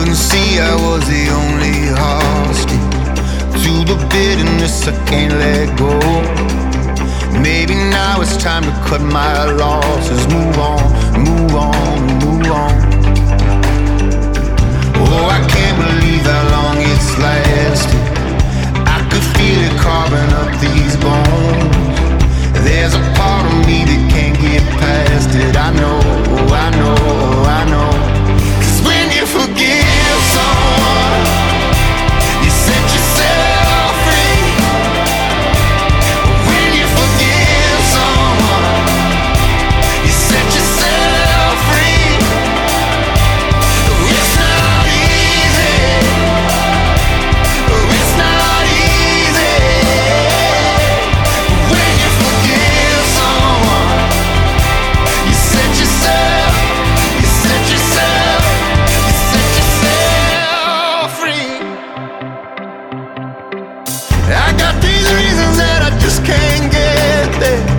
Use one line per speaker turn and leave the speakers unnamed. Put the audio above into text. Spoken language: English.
See, I was the only hostage to the bitterness I can't let go. Maybe now it's time to cut my losses. Move on, move on, move on. Oh, I can't believe how long it's lasted. I could feel it carving up these bones. There's a part of me that can't get past it. I know, I know, I know. 'Cause when you forgive someone, you set yourself free. When you forgive someone, you set yourself free. It's not easy. It's not easy. When you forgive someone, you set yourself, you set yourself, you set yourself free. I got these reasons that I just can't get there.